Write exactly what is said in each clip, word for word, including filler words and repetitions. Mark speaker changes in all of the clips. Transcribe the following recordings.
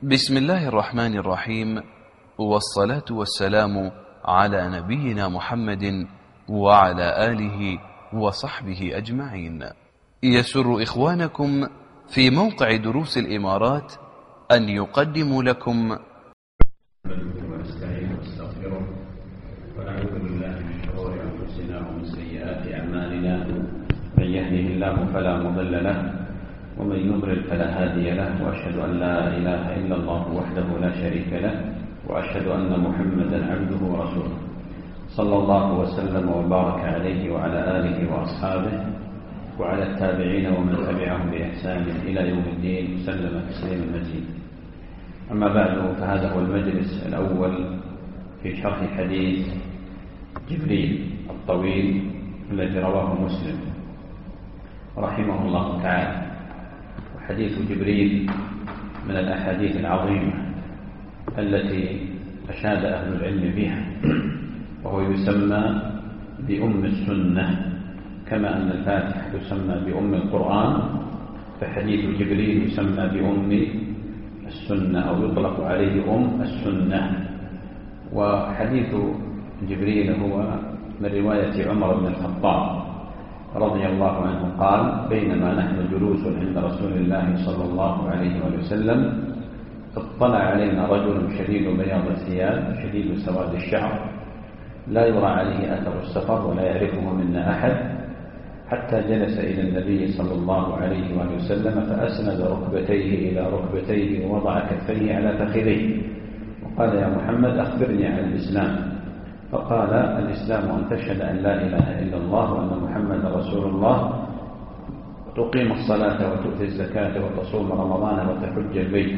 Speaker 1: بسم الله الرحمن الرحيم، والصلاة والسلام على نبينا محمد وعلى آله وصحبه أجمعين. يسر إخوانكم في موقع دروس الإمارات أن يقدموا لكم
Speaker 2: ونستعين ونستغفره ونعوذ بالله من شرور أنفسنا ومن سيئات أعمالنا، من يهده الله فلا مضل له ومن يضلل فلا هادي له، وأشهد أن لا إله إلا الله وحده لا شريك له، وأشهد أن محمدا عبده ورسوله صلى الله وسلم وبارك عليه وعلى آله وأصحابه وعلى التابعين ومن تبعهم بإحسان إلى يوم الدين وسلم تسليما مزيدا. أما بعد، فهذا هو المجلس الأول في شرح حديث جبريل الطويل الذي رواه مسلم رحمه الله تعالى. وحديث جبريل من الأحاديث العظيمة التي أشاد أهل العلم بها، وهو يسمى بأم السنة، كما أن الفاتحة يسمى بأم القرآن، فحديث جبريل يسمى بأم السنة أو يطلق عليه أم السنة. وحديث جبريل هو من رواية عمر بن الخطاب رضي الله عنه قال: بينما نحن جلوس عند رسول الله صلى الله عليه وسلم اطلع علينا رجل شديد بياض الثياب شديد سواد الشعر، لا يرى عليه أثر السفر ولا يعرفه منا أحد، حتى جلس إلى النبي صلى الله عليه وسلم فأسند ركبتيه إلى ركبتيه ووضع كفيه على فخذيه وقال: يا محمد أخبرني عن الإسلام. فقال: الإسلام أن تشهد أن لا إله إلا الله وأن محمد رسول الله، وتقيم الصلاة وتؤتي الزكاة وتصوم رمضان وتحج البيت.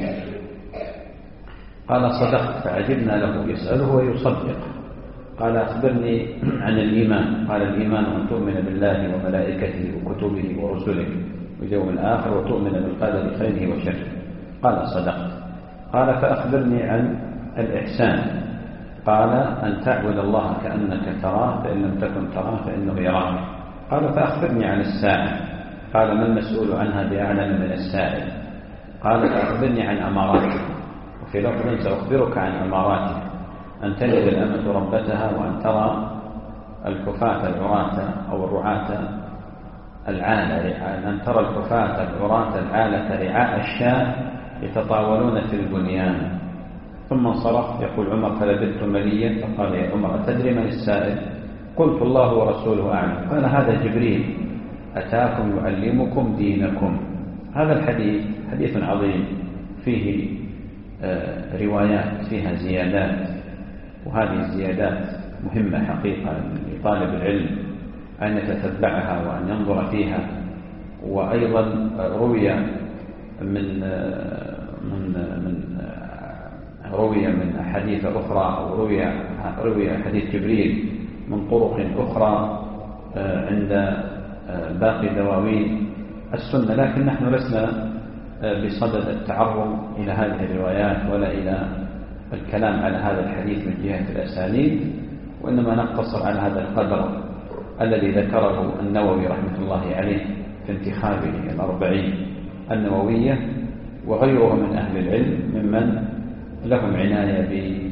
Speaker 2: قال: صدقت. فعجبنا له يسأله ويصدق. قال: أخبرني عن الإيمان. قال: الإيمان أن تؤمن بالله وملائكته وكتبه ورسله واليوم الآخر وتؤمن بالقدر خيره وشره. قال: صدقت. قال: فأخبرني عن الإحسان. قال: أن تعبد الله كأنك تراه، فإن لم تكن تراه فإنه يراك. قال: فأخبرني عن الساعة. قال: ما المسؤول عنها بأعلم من السائل. قال: فأخبرني عن أماراتها. وفي لفظ: سأخبرك عن أماراتها: أن تلد الأمة ربتها، وأن ترى الحفاة العراة أو الرعاة العالة، أن ترى الحفاة العراة العالة رعاء الشاة يتطاولون في البنيان. ثم انصرف. يقول عمر: فلبثت مليا، فقال: يا عمر أتدري من السائل؟ قلت: الله ورسوله أعلم. قال: هذا جبريل أتاكم يعلمكم دينكم. هذا الحديث حديث عظيم فيه روايات فيها زيادات، وهذه الزيادات مهمة حقيقة لطالب العلم أن يتتبعها وأن ينظر فيها. وأيضا روي من من من روي من أحاديث أخرى، أو روي روي حديث جبريل من طرق أخرى عند باقي دواوين السنة، لكن نحن لسنا بصدد التعرض إلى هذه الروايات ولا إلى الكلام على هذا الحديث من جهة الأسانيد، وإنما نقتصر على هذا القدر الذي ذكره النووي رحمة الله عليه في انتخابه الأربعين النووية، وغيره من أهل العلم ممن لهم عناية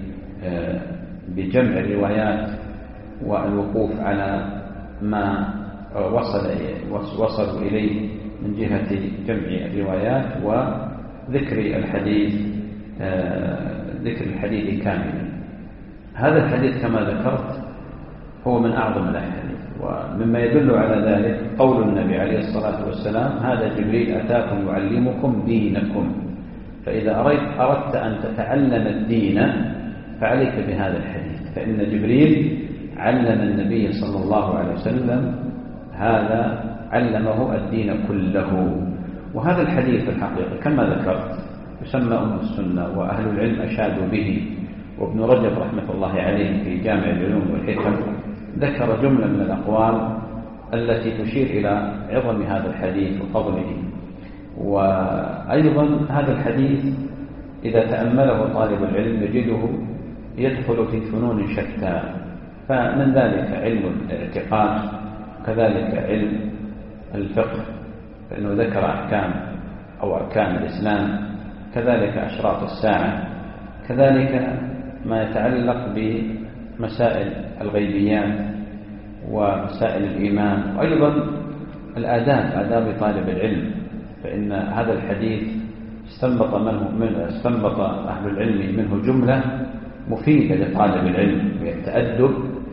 Speaker 2: بجمع الروايات والوقوف على ما وصل وصلوا إليه من جهة جمع الروايات وذكر الحديث ذكر الحديث كاملا. هذا الحديث كما ذكرت هو من أعظم الأحاديث، ومما يدل على ذلك قول النبي عليه الصلاة والسلام: هذا جبريل أتاكم يعلمكم دينكم. فإذا أردت أن تتعلم الدين فعليك بهذا الحديث، فإن جبريل علم النبي صلى الله عليه وسلم، هذا علمه الدين كله. وهذا الحديث الحقيقة كما ذكرت يسمى أم السنة، وأهل العلم أشادوا به. وابن رجب رحمة الله عليه في جامع العلوم والحكم ذكر جملة من الأقوال التي تشير إلى عظم هذا الحديث وفضله. وأيضا هذا الحديث إذا تأمله طالب العلم يجده يدخل في فنون شتى، فمن ذلك علم الاعتقاد، كذلك علم الفقه، فإنه ذكر أحكام أو أركان الإسلام كذلك أشراط الساعة، كذلك ما يتعلق بمسائل الغيبيات ومسائل الإيمان، وأيضا الآداب، آداب طالب العلم. فإن هذا الحديث استنبط منه من استنبط أهل العلم منه جملة مفيدة لطالب العلم، وهي التأدب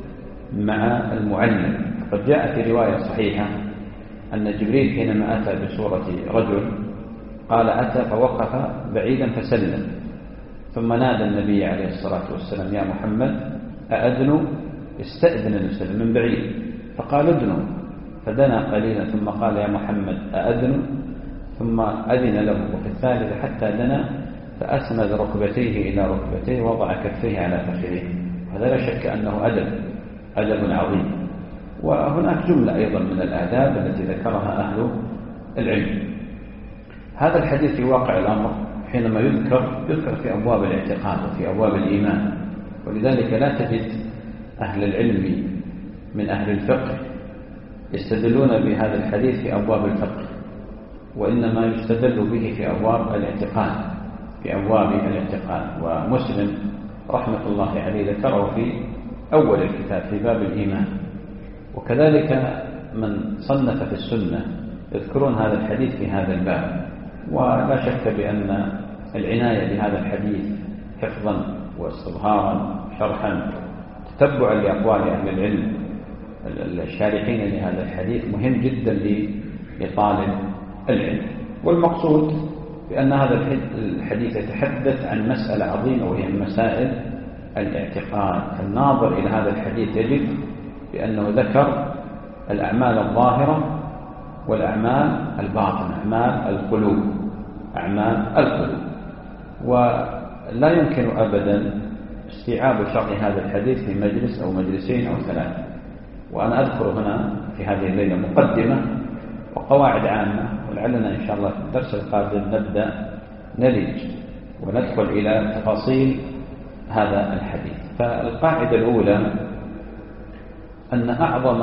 Speaker 2: مع المعلم. قد جاء في رواية صحيحة أن جبريل حينما أتى بصورة رجل قال أتى فوقف بعيدا فسلم، ثم نادى النبي عليه الصلاة والسلام يا محمد أأذن؟ استأذن المسلم من بعيد، فقال أذن، فدنا قليلا ثم قال يا محمد أأذن؟ ثم أذن له، وفي الثالث حتى دنا فأسند ركبتيه إلى ركبتيه ووضع كفيه على فخذيه. هذا لا شك أنه أدب أدب عظيم. وهناك جملة أيضا من الآداب التي ذكرها أهل العلم. هذا الحديث في واقع الأمر حينما يذكر يذكر في أبواب الاعتقاد وفي أبواب الإيمان، ولذلك لا تجد أهل العلم من أهل الفقه يستدلون بهذا الحديث في أبواب الفقه، وإنما يستدل به في أبواب الاعتقاد في أبواب الاعتقاد. ومسلم رحمة الله عليه ذكره في أول الكتاب في باب الإيمان، وكذلك من صنف في السنة يذكرون هذا الحديث في هذا الباب. ولا شك بأن العناية بهذا الحديث حفظا واستظهارا شرحا تتبعا لأقوال أهل العلم الشارحين لهذا الحديث مهم جدا لطالب العلم. والمقصود بأن هذا الحديث يتحدث عن مسألة عظيمة وهي مسائل الاعتقاد. الناظر إلى هذا الحديث يجد بأنه ذكر الأعمال الظاهرة والأعمال الباطنة، أعمال القلوب أعمال القلوب ولا يمكن أبدا استيعاب شرح هذا الحديث في مجلس أو مجلسين أو ثلاثة. وأنا أذكر هنا في هذه الليلة مقدمة وقواعد عامة، ولعلنا إن شاء الله في الدرس القادم نبدأ نلج وندخل إلى تفاصيل هذا الحديث. فالقاعدة الأولى أن أعظم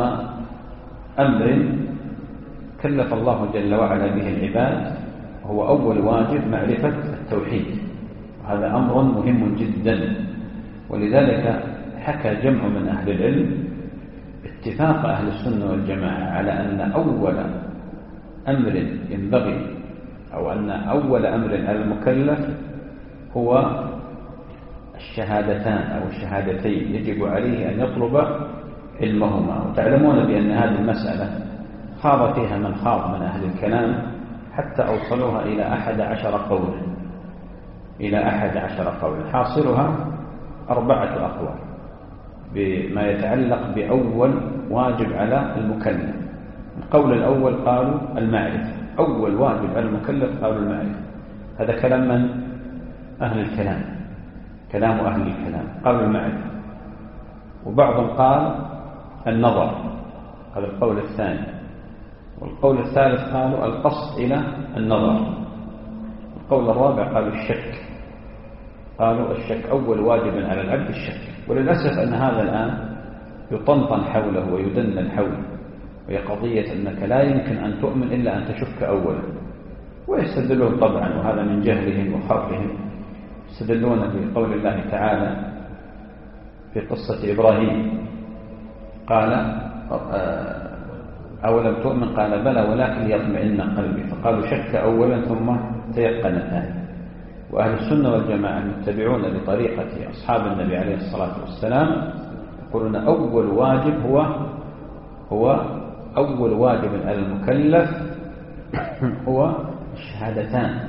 Speaker 2: أمر كلف الله جل وعلا به العباد هو أول واجب معرفة التوحيد، وهذا أمر مهم جدا. ولذلك حكى جمع من أهل العلم اتفاق أهل السنة والجماعة على أن أول أمر ينبغي أو أن أول أمر على المكلف هو الشهادتان أو الشهادتين، يجب عليه أن يطلب علمهما. وتعلمون بأن هذه المسألة خاض فيها من خاض من أهل الكلام حتى أوصلوها إلى أحد عشر قولا إلى أحد عشر قولا حاصلها أربعة أقوال بما يتعلق بأول واجب على المكلف. القول الأول قالوا المعرفة، أول واجب على المكلف قالوا المعرفة. هذا كلام من أهل الكلام، كلام أهل الكلام قالوا المعرفة. وبعضهم قال النظر، هذا القول الثاني. والقول الثالث قالوا القصد إلى النظر. القول الرابع قالوا الشك، قالوا الشك أول واجب على العبد الشك. وللأسف أن هذا الآن يطنطن حوله ويدندن حوله، وهي قضية أنك لا يمكن أن تؤمن إلا أن تشك أولا. ويستدلون طبعا، وهذا من جهلهم وخرقهم، يستدلون بقول الله تعالى في قصة إبراهيم قال أولم تؤمن قال بلى ولكن يطمئن قلبي، فقالوا شك أولا ثم تيقن ثانيا. وأهل السنة والجماعة المتبعون لطريقة أصحاب النبي عليه الصلاة والسلام يقولون أول واجب هو هو أول واجب على المكلف هو الشهادتان.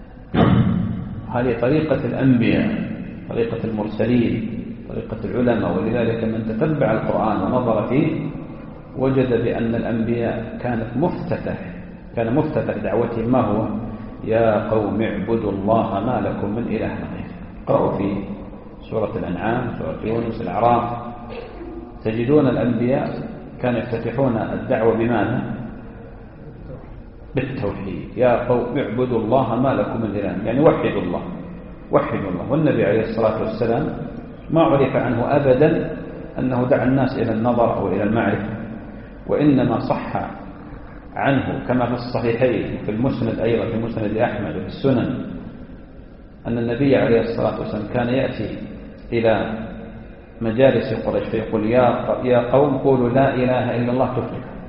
Speaker 2: هذه طريقة الأنبياء، طريقة المرسلين، طريقة العلماء. ولذلك من تتبع القرآن ونظر فيه وجد بأن الأنبياء كانت مفتتح كان مفتتح دعوتهم ما هو؟ يا قوم اعبدوا الله ما لكم من إله غيره. قرأوا في سورة الأنعام، سورة يونس، الأعراف، تجدون الأنبياء كانوا يفتتحون الدعوة بماذا؟ بالتوحيد. يا قوم اعبدوا الله ما لكم من إله، يعني وحدوا الله وحدوا الله. والنبي عليه الصلاة والسلام ما عرف عنه أبدا أنه دعا الناس إلى النظر أو إلى المعرفة، وإنما صح عنه كما في الصحيحين في المسند أيضا في مسند أحمد وفي السنن أن النبي عليه الصلاة والسلام كان يأتي إلى مجالس قريش فيقول يا يا قوم قولوا لا إله إلا الله تفلحوا.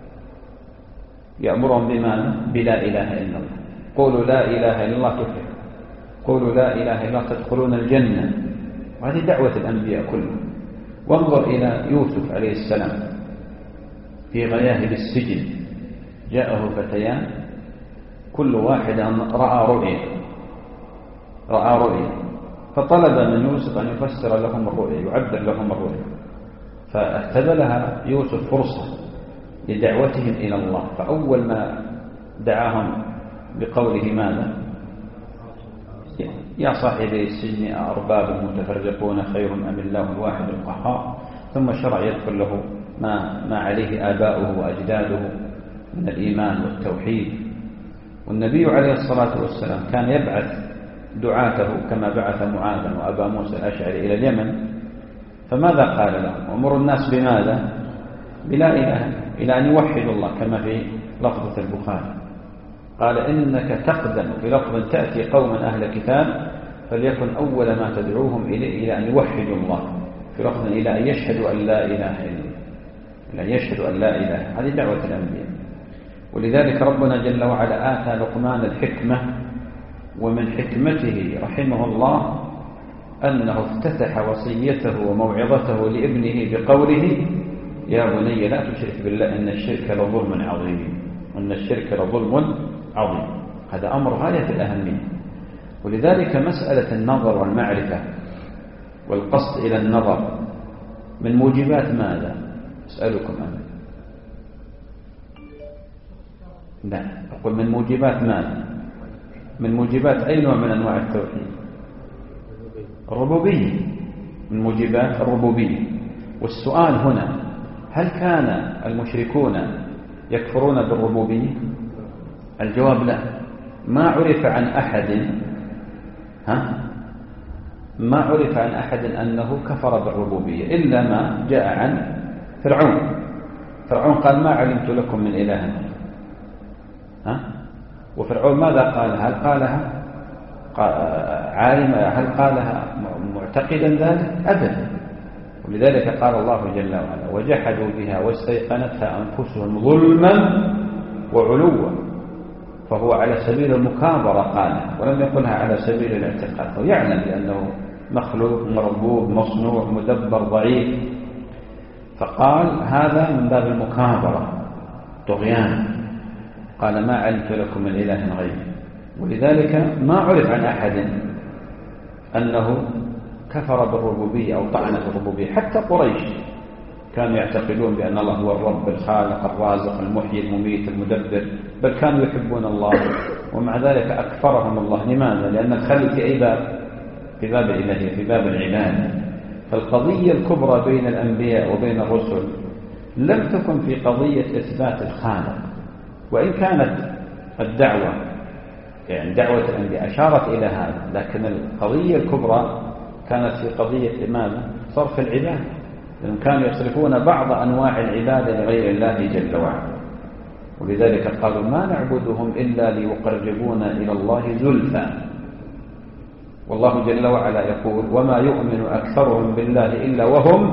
Speaker 2: يأمرهم بماذا؟ بلا إله إلا الله. قولوا لا إله إلا الله تفلحوا، قولوا لا إله إلا الله تدخلون الجنة. وهذه دعوة الأنبياء كلهم. وانظر إلى يوسف عليه السلام في غياهب السجن، جاءه فتيان كل واحد رأى رؤيا رأى رؤيا فطلب من يوسف أن يفسر لهم الرؤيا، يعبر لهم الرؤيا. فاهتبلها يوسف فرصة لدعوتهم إلى الله. فأول ما دعاهم بقوله ماذا؟ يا صاحبي السجن أأرباب متفرقون خير أم الله الواحد القهار. ثم شرع يذكر له ما, ما عليه آباؤه وأجداده من الإيمان والتوحيد. والنبي عليه الصلاة والسلام كان يبعث دعاته كما بعث معاذا وأبا موسى الأشعري إلى اليمن. فماذا قال لهم؟ أمر الناس بماذا؟ بلا إله، إلى أن يوحدوا الله كما في لفظة البخاري. قال إنك تقدم في لفظ تأتي قوما أهل كتاب فليكن أول ما تدعوهم إليه إلى أن يوحدوا الله، في لفظ إلى أن يشهدوا أن لا إله إلا الله، إلى أن يشهدوا أن لا إله. هذه دعوة الأنبياء. ولذلك ربنا جل وعلا آتى لقمان الحكمة، ومن حكمته رحمه الله أنه افتتح وصيته وموعظته لابنه بقوله يا بني لا تشرك بالله إن الشرك لظلم عظيم، وإن الشرك لظلم عظيم. هذا أمر غاية الأهمية. ولذلك مسألة النظر والمعرفة والقصد إلى النظر من موجبات ماذا؟ أسألكم أنا. لا، أقول من موجبات ماذا؟ من موجبات أي نوع من أنواع التوحيد؟ الربوبية، من موجبات الربوبية. والسؤال هنا هل كان المشركون يكفرون بالربوبية؟ الجواب لا. ما عرف عن أحد ها ما عرف عن أحد أنه كفر بالربوبية إلا ما جاء عن فرعون. فرعون قال ما علمت لكم من إله. ها وفرعون ماذا قال؟ هل قالها عالم؟ هل قالها معتقدا ذلك؟ أبدا. ولذلك قال الله جل وعلا وجحدوا بها واستيقنتها أنفسهم ظلما وعلوا. فهو على سبيل المكابرة قال، ولم يقلها على سبيل الاعتقاد. ويعلم بأنه مخلوق مربوب مصنوع مدبر ضعيف، فقال هذا من باب المكابرة طغيان. قال ما علمت لكم من إله غيري. ولذلك ما عرف عن أحد أنه كفر بالربوبية أو طعن في الربوبية. حتى قريش كانوا يعتقدون بأن الله هو الرب الخالق الرازق المحيي المميت المدبر، بل كانوا يحبون الله، ومع ذلك أكفرهم الله. لماذا؟ لأن الخلل في أي باب؟ في باب الإلهية، في باب العبادة. فالقضية الكبرى بين الأنبياء وبين الرسل لم تكن في قضية إثبات الخالق، وإن كانت الدعوة يعني دعوة الأنبياء أشارت إلى هذا، لكن القضية الكبرى كانت في قضية ماذا؟ صرف العبادة. لأنهم كانوا يصرفون بعض أنواع العبادة لغير الله جل وعلا. ولذلك قالوا ما نعبدهم إلا ليقربونا إلى الله زلفى. والله جل وعلا يقول وما يؤمن أكثرهم بالله إلا وهم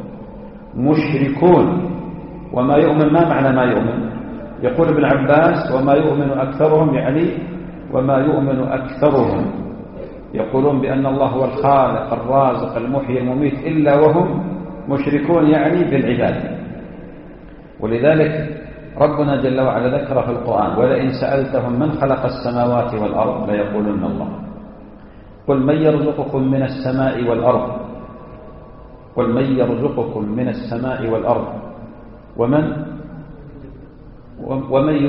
Speaker 2: مشركون. وما يؤمن ما معنى ما يؤمن؟ يقول ابن عباس وما يؤمن أكثرهم يعني وما يؤمن أكثرهم يقولون بأن الله هو الخالق الرازق المحيي المميت إلا وهم مشركون، يعني بالعبادة. ولذلك ربنا جل وعلا ذكر في القرآن ولئن سألتهم من خلق السماوات والأرض ليقولن الله. قل من يرزقكم من السماء والأرض قل من يرزقكم من السماء والأرض ومن ومن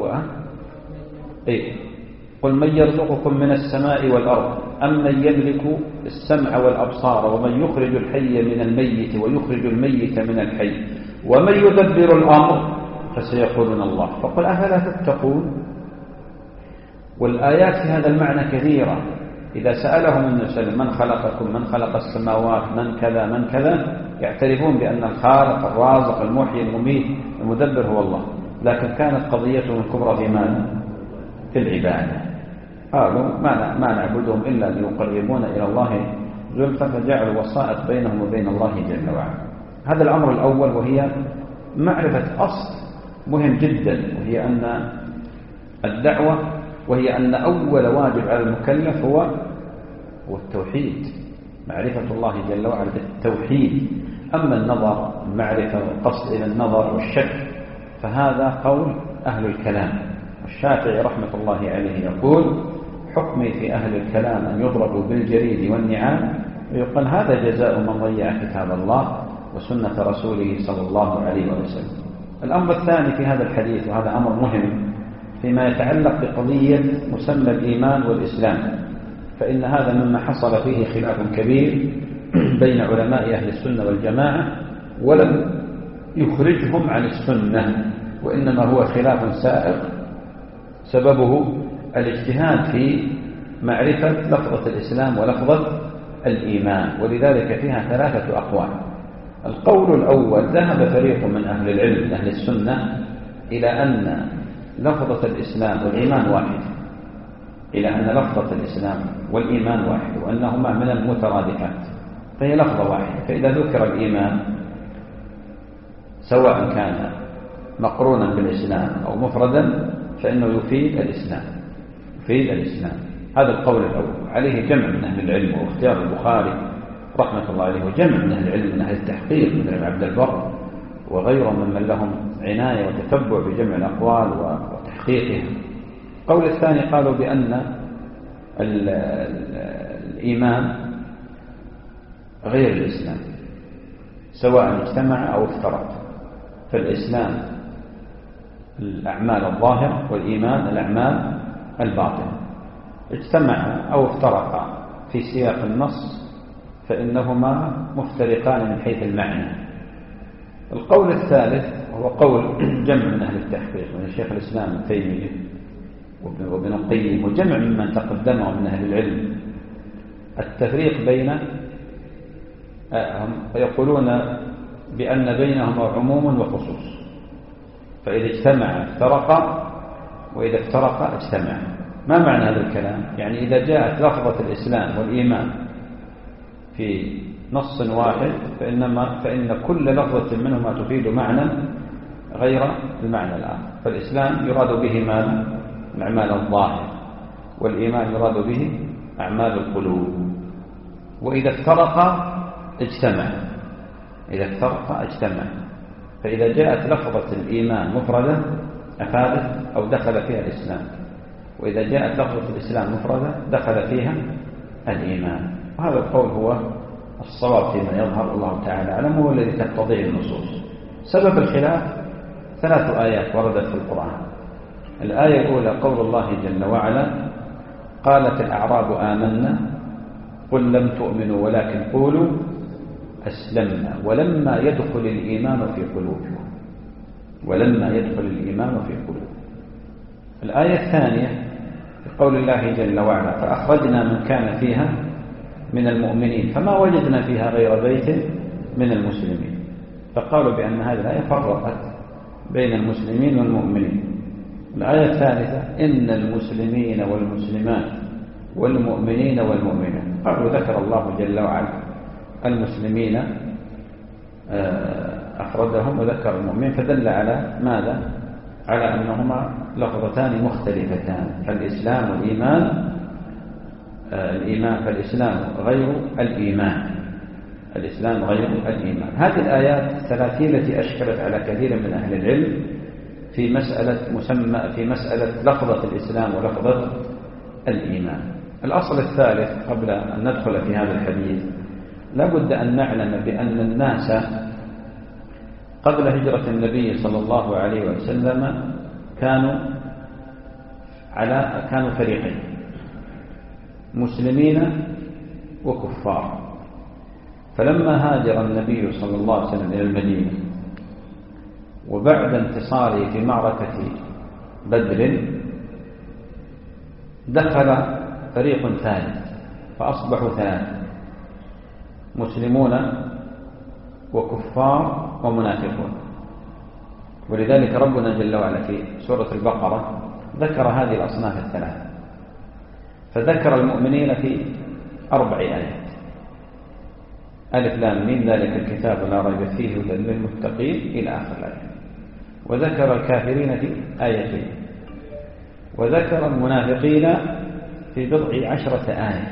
Speaker 2: إيه قل من يرزقكم من السماء والأرض أم من يملك السمع والأبصار ومن يخرج الحي من الميت ويخرج الميت من الحي ومن يدبر الأمر فسيقولون الله. فقل أفلا تتقون. والآيات في هذا المعنى كثيرة. إذا سألهم النبي صلى الله عليه وسلم من خلقكم من خلق السماوات من كذا من كذا يعترفون بأن الخالق الرازق المحيي المميت المدبر هو الله، لكن كانت قضيتهم الكبرى في ماذا؟ في العبادة. قالوا ما ما نعبدهم إلا ليقربونا إلى الله زلفى، فجعلوا وسائط بينهم وبين الله جل وعلا. هذا الأمر الأول، وهي معرفة أصل مهم جدا، وهي أن الدعوة وهي أن أول واجب على المكلف هو هو التوحيد، معرفة الله جل وعلا بالتوحيد. أما النظر، معرفة القصد إلى النظر والشك، فهذا قول أهل الكلام. الشافعي رحمة الله عليه يقول: حكمي في أهل الكلام أن يضربوا بالجريد والنعال، ويقال هذا جزاء من ضيع كتاب الله وسنة رسوله صلى الله عليه وسلم. الأمر الثاني في هذا الحديث، وهذا أمر مهم فيما يتعلق بقضية مسمى الإيمان والإسلام، فإن هذا مما حصل فيه خلاف كبير بين علماء أهل السنة والجماعة، ولم يخرجهم عن السنة، وإنما هو خلاف سائق سببه الاجتهاد في معرفة لفظة الإسلام ولفظة الإيمان، ولذلك فيها ثلاثة أقوال. القول الأول: ذهب فريق من أهل العلم من أهل السنة إلى أن لفظة الإسلام والإيمان واحد، إلى أن لفظة الإسلام والإيمان واحد، وأنهما من المترادفات، فهي لفظة واحدة. فإذا ذكر الإيمان سواء كان مقرونا بالإسلام أو مفردا فإنه يفيد الإسلام، يفيد الإسلام. هذا القول الأول، عليه جمع من أهل العلم، واختيار البخاري رحمة الله عليه، وجمع من أهل العلم من أهل التحقيق من ابن عبد البر وغيرهم ممن لهم عناية وتتبع بجمع الأقوال وتحقيقها. القول الثاني قالوا بأن الإيمان غير الإسلام سواء اجتمع أو افترق، فالإسلام الأعمال الظاهرة والإيمان الأعمال الباطنة، اجتمع أو افترق في سياق النص فإنهما مفترقان من حيث المعنى. القول الثالث وهو قول جمع من أهل التحقيق من الشيخ الإسلام ابن تيمية وابن القيم وجمع ممن تقدمه من أهل العلم، التفريق بين يقولون بأن بينهما عموم وخصوص، فإذا اجتمع افترق، وإذا افترق اجتمع. ما معنى هذا الكلام؟ يعني إذا جاءت لفظة الإسلام والإيمان في نص واحد فإنما فإن كل لفظة منهما تفيد معنى غير المعنى الآخر. فالإسلام يراد به مال الأعمال الظاهرة، والإيمان يراد به أعمال القلوب. وإذا افترق اجتمع، إذا افترق اجتمع. فإذا جاءت لفظة الإيمان مفردة أفادت أو دخل فيها الإسلام، وإذا جاءت لفظة الإسلام مفردة دخل فيها الإيمان. وهذا القول هو الصواب فيما يظهر، الله تعالى أعلم، هو الذي تقتضيه النصوص. سبب الخلاف ثلاث آيات وردت في القرآن. الآية الأولى قول الله جل وعلا: قالت الأعراب آمنا قل لم تؤمنوا ولكن قولوا أسلمنا ولما يدخل الإيمان في قلوبكم، ولما يدخل الإيمان في قلوبكم. الآية الثانية في قول الله جل وعلا: فأخرجنا من كان فيها من المؤمنين فما وجدنا فيها غير بيت من المسلمين. فقالوا بأن هذه الآية فرقت بين المسلمين والمؤمنين. الآية الثالثة: إن المسلمين والمسلمات والمؤمنين والمؤمنات. قالوا ذكر الله جل وعلا المسلمين أفردهم وذكر المؤمنين، فدل على ماذا؟ على أنهما لفظتان مختلفتان. فالإسلام والإيمان، الإيمان فالإسلام غير الإيمان، الإسلام غير الإيمان. هذه الآيات الثلاثين التي أشكلت على كثير من أهل العلم في مسألة مسمى في مسألة لفظة الإسلام ولفظة الإيمان. الأصل الثالث قبل أن ندخل في هذا الحديث، لا بد أن نعلم بأن الناس قبل هجرة النبي صلى الله عليه وسلم كانوا على كانوا فريقين، مسلمين وكفار. فلما هاجر النبي صلى الله عليه وسلم إلى المدينة وبعد انتصاره في معركة بدر دخل فريق ثالث فأصبحوا ثلاثة: مسلمون وكفار ومنافقون. ولذلك ربنا جل وعلا في سورة البقرة ذكر هذه الأصناف الثلاثة. فذكر المؤمنين في أربع آيات: ألف لام ميم ذلك الكتاب لا ريب فيه هدى للمتقين إلى آخر الآية. وذكر الكافرين في آيتين، وذكر المنافقين في بضع عشرة آية،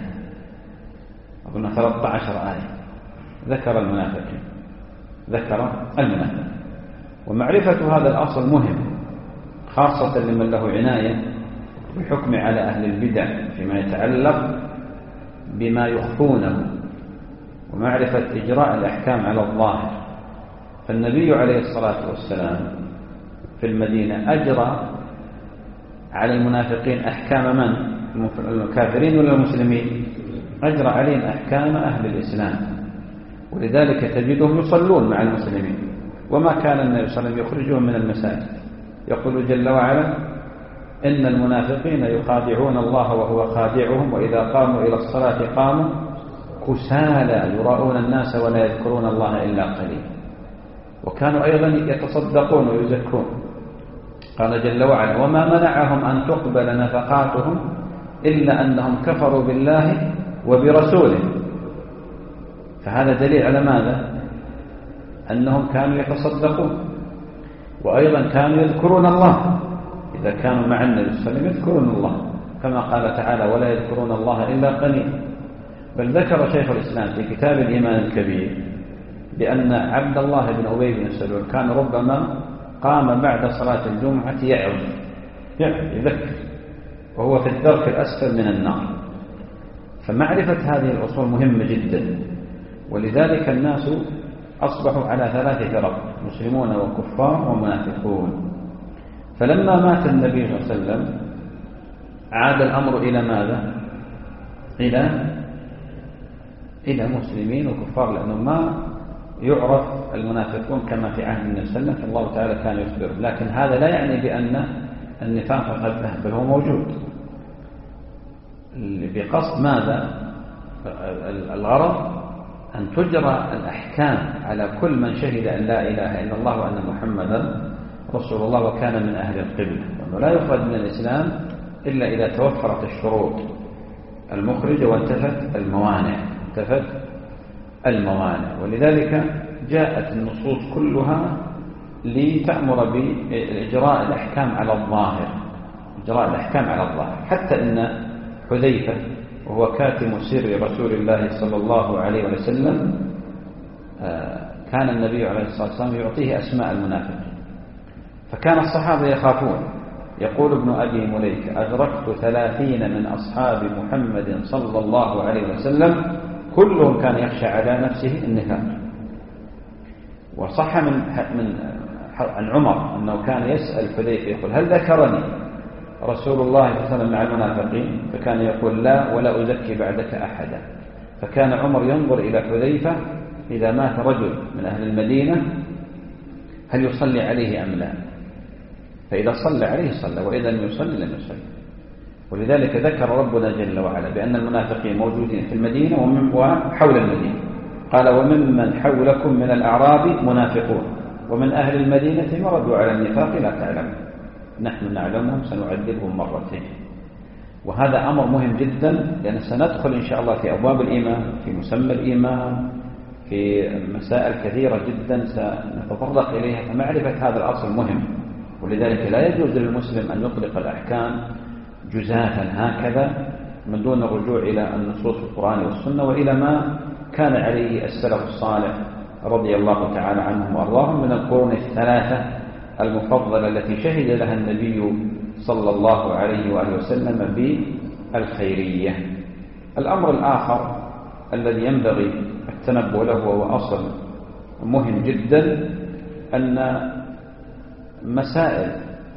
Speaker 2: أظن ثلاثة عشر آية ذكر المنافقين ذكر المنافق. ومعرفة هذا الأصل مهم، خاصة لمن له عناية بالحكم على أهل البدع فيما يتعلق بما يخفونه، ومعرفة إجراء الأحكام على الظاهر. فالنبي عليه الصلاة والسلام في المدينة أجرى على المنافقين أحكام من؟ الكافرين ولا المسلمين؟ أجرى عليهم أحكام أهل الإسلام، ولذلك تجدهم يصلون مع المسلمين، وما كان النبي صلى الله عليه وسلم يخرجهم من المساجد. يقول جل وعلا: إن المنافقين يخادعون الله وهو خادعهم وإذا قاموا إلى الصلاة قاموا كسالى يراؤون الناس ولا يذكرون الله إلا قليلا. وكانوا أيضا يتصدقون ويزكون. قال جل وعلا: وما منعهم أن تقبل نفقاتهم إلا أنهم كفروا بالله وبرسوله. فهذا دليل على ماذا؟ أنهم كانوا يتصدقون، وأيضا كانوا يذكرون الله. إذا كانوا مع النبي صلى الله عليه وسلم يذكرون الله، كما قال تعالى: ولا يذكرون الله إلا قليلا. بل ذكر شيخ الإسلام في كتاب الإيمان الكبير بأن عبد الله بن أبي بن سلول كان ربما قام بعد صلاة الجمعة يعظ يذكر وهو في الدرك الأسفل من النار. فمعرفة هذه الأصول مهمة جدا، ولذلك الناس أصبحوا على ثلاث فرق: مسلمون وكفار ومنافقون. فلما مات النبي صلى الله عليه وسلم عاد الأمر إلى ماذا؟ إلى إلى مسلمين وكفار، لأنه ما يعرف المنافقون كما في عهد النبي صلى الله عليه وسلم، فالله تعالى كان يخبر. لكن هذا لا يعني بأن النفاق قد ذهب، بل هو موجود بقصد ماذا؟ الغرض أن تجرى الأحكام على كل من شهد أن لا إله إلا الله وأن محمدا رسول الله وكان من أهل القبلة، وأنه لا يخرج من الإسلام إلا إذا توفرت الشروط المخرجة وانتفت الموانع انتفت الموانع. ولذلك جاءت النصوص كلها لتأمر بإجراء الأحكام على الظاهر إجراء الأحكام على الظاهر حتى إن حذيفة وهو كاتم سر رسول الله صلى الله عليه وسلم كان النبي عليه الصلاة والسلام يعطيه أسماء المنافقين، فكان الصحابة يخافون. يقول ابن أبي مليك: أدركت ثلاثين من أصحاب محمد صلى الله عليه وسلم كلهم كان يخشى على نفسه النفاق. وصح من من عن عمر أنه كان يسأل حذيفة يقول: هل ذكرني رسول الله صلى الله عليه وسلم مع المنافقين؟ فكان يقول: لا ولا أزكي بعدك أحدا. فكان عمر ينظر إلى حذيفة إذا مات رجل من أهل المدينة هل يصلي عليه أم لا، فإذا صلى عليه صلى، وإذا لم يصلي لم يصلي. ولذلك ذكر ربنا جل وعلا بأن المنافقين موجودين في المدينة ومن وحول المدينة. قال: وممن حولكم من الأعراب منافقون ومن أهل المدينة مردوا على النفاق لا تعلمون نحن نعلمهم سنعذبهم مرتين. وهذا أمر مهم جدا، لأن سندخل إن شاء الله في أبواب الإيمان، في مسمى الإيمان، في مسائل كثيرة جدا سنتطرق إليها. فمعرفة هذا الأصل مهم، ولذلك لا يجوز للمسلم أن يطلق الأحكام جزافا هكذا من دون الرجوع إلى النصوص القرآن والسنة وإلى ما كان عليه السلف الصالح رضي الله تعالى عنهم وأرضاهم من القرون الثلاثة المفضلة التي شهد لها النبي صلى الله عليه وآله وسلم بالخيرية. الأمر الآخر الذي ينبغي التنبؤ له وهو أصل مهم جدا أن مسائل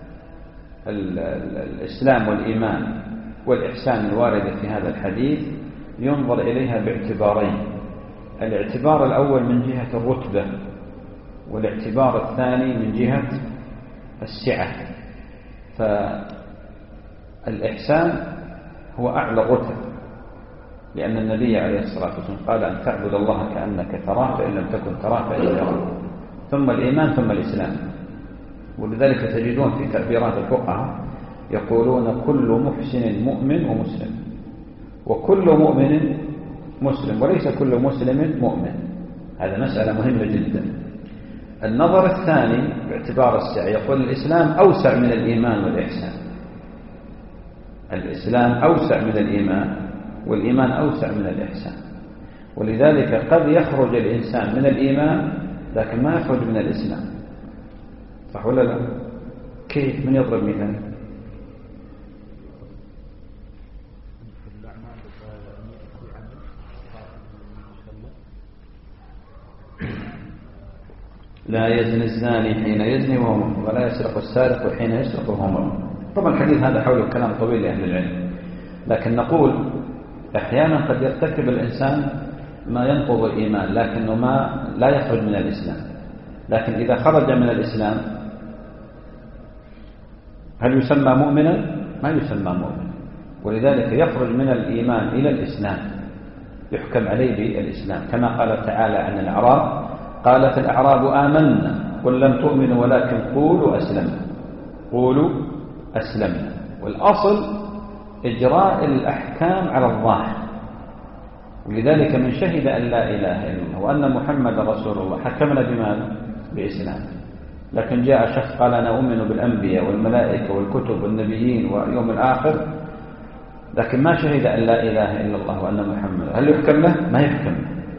Speaker 2: الإسلام والإيمان والإحسان الواردة في هذا الحديث ينظر إليها باعتبارين: الاعتبار الأول من جهة الرتبة، والاعتبار الثاني من جهة السعة. فالإحسان هو أعلى الرتب، لأن النبي عليه الصلاة والسلام قال: أن تعبد الله كأنك تراه فإن لم تكن تراه فإنه يراك. ثم الإيمان ثم الإسلام. ولذلك تجدون في تعبيرات الفقهاء يقولون: كل محسن مؤمن ومسلم. وكل مؤمن مسلم، وليس كل مسلم مؤمن. هذا مسألة مهمة جدا. النظر الثاني باعتبار السعي، يقول الإسلام أوسع من الإيمان والإحسان. الإسلام أوسع من الإيمان، والإيمان أوسع من الإحسان. ولذلك قد يخرج الإنسان من الإيمان لكن ما يخرج من الإسلام. صح ولا لا؟ كيف؟ من يضرب مثال؟ لا يزني الزاني حين يزني وهو مؤمن، ولا يسرق السارق حين يسرق وهو مؤمن. طبعا الحديث هذا حوله كلام طويل لأهل العلم، لكن نقول أحيانا قد يرتكب الإنسان ما ينقض الإيمان لكنه ما لا يخرج من الإسلام. لكن إذا خرج من الإسلام هل يسمى مؤمنا؟ ما يسمى مؤمنا. ولذلك يخرج من الإيمان إلى الإسلام، يحكم عليه بالإسلام، كما قال تعالى عن الأعراب: قالت الأعراب آمنا قل لم تؤمنوا ولكن قولوا أسلمنا. قولوا أسلمنا. والأصل إجراء الأحكام على الظاهر. ولذلك من شهد أن لا إله إلا الله وأن محمد رسول الله حكمنا بماذا؟ بإسلام. لكن جاء شخص قال أنا أؤمن بالأنبياء والملائكة والكتب والنبيين واليوم الآخر، لكن ما شهد أن لا إله إلا الله وأن محمد، هل يحكم له؟ ما يحكم.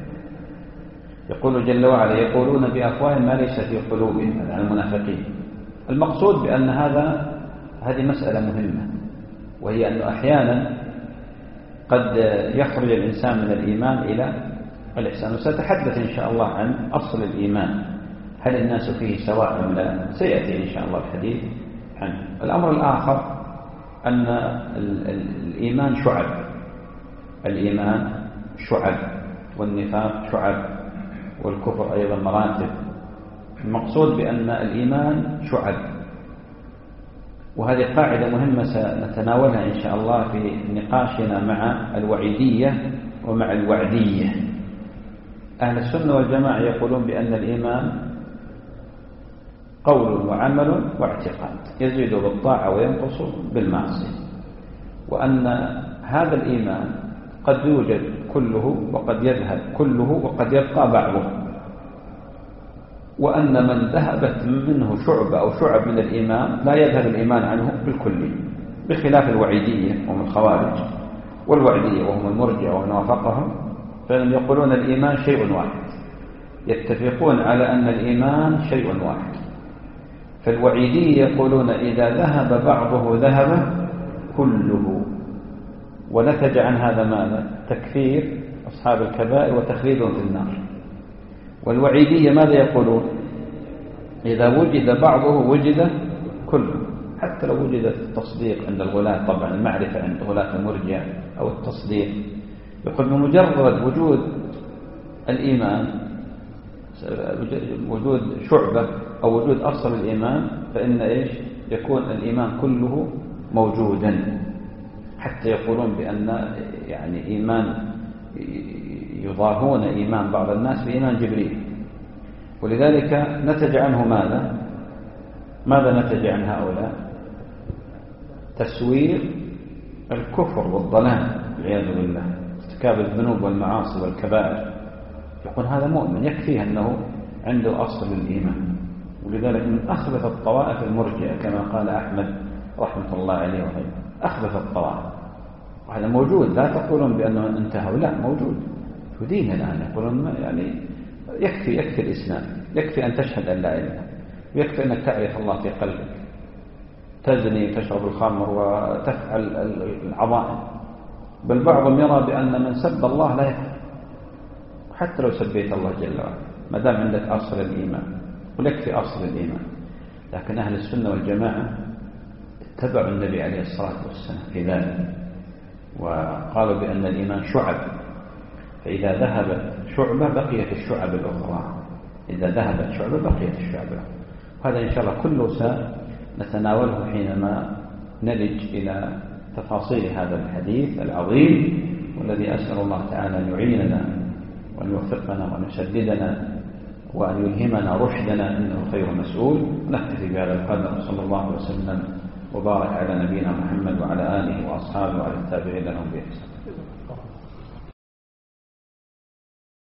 Speaker 2: يقول جل وعلا: يقولون بأفواههم ما ليس في قلوبهم، عن المنافقين. المقصود بأن هذا هذه مسألة مهمة، وهي أنه أحيانا قد يخرج الإنسان من الإيمان إلى الإحسان. وسأتحدث إن شاء الله عن أصل الإيمان، هل الناس فيه سواء أم لا؟ سيأتي إن شاء الله الحديث عنه. الأمر الآخر أن الإيمان شعب. الإيمان شعب، والنفاق شعب، والكفر أيضا مراتب. المقصود بأن الإيمان شعب، وهذه قاعدة مهمة سنتناولها إن شاء الله في نقاشنا مع الوعيدية ومع الوعدية. أهل السنة والجماعة يقولون بأن الإيمان قول وعمل واعتقاد، يزيد بالطاعة وينقص بالمعصية، وأن هذا الإيمان قد يوجد كله وقد يذهب كله وقد يبقى بعضه، وأن من ذهبت منه شعبة أو شعب من الإيمان لا يذهب الإيمان عنه بالكلي، بخلاف الوعيدية وهم الخوارج، والوعدية وهم المرجئة ومن وافقهم، فإنهم يقولون الإيمان شيء واحد، يتفقون على أن الإيمان شيء واحد. فالوعيدية يقولون إذا ذهب بعضه ذهب كله، ونتج عن هذا ماذا؟ تكفير أصحاب الكبائر وتخليدهم في النار. والوعيدية ماذا يقولون؟ إذا وجد بعضه وجد كله، حتى لو وجد التصديق عند الغلاة، طبعا المعرفة عند غلاة المرجع أو التصديق، يقول بمجرد وجود الإيمان، وجود شعبة أو وجود أصل الإيمان، فإن إيش؟ يكون الإيمان كله موجودا. حتى يقولون بأن يعني إيمان يضاهون إيمان بعض الناس بإيمان جبريل. ولذلك نتج عنه ماذا؟ ماذا نتج عن هؤلاء؟ تسوير الكفر والضلال والعياذ بالله، ارتكاب الذنوب والمعاصي والكبائر. يقول هذا مؤمن، يكفيه أنه عنده أصل الإيمان. ولذلك من أخبث الطوائف المرجئة كما قال أحمد رحمة الله عليه وغيره، أخبث الطوائف، وهذا موجود. لا تقولون بأنه انتهوا، لا، موجود في دين الآن. يقولون يعني يكفي يكفي الإسلام، يكفي أن تشهد أن لا إله، ويكفي أنك تعرف الله في قلبك، تزني، تشرب الخمر، وتفعل العظائم. بل بعضهم يرى بأن من سب الله لا يكفر، حتى لو سبيت الله جل وعلا، ما دام عندك أصل الإيمان، وليكفي أصل الإيمان. لكن أهل السنة والجماعة اتبعوا النبي عليه الصلاة والسلام في ذلك، وقالوا بأن الإيمان شعب، فإذا ذهبت شعبة بقيت الشعب الأخرى، إذا ذهبت شعبة بقيت الشعب الأخرى. وهذا إن شاء الله كله سنتناوله حينما نلج إلى تفاصيل هذا الحديث العظيم، والذي أسأل الله تعالى أن يعيننا وأن يوفقنا وأن يسددنا وأن يلهمنا رشدنا، إنه خير مسؤول. نكتفي بهذا القدر، صلى الله وسلم وبارك على نبينا محمد وعلى آله وأصحابه وعلى التابعين لهم بإحسان.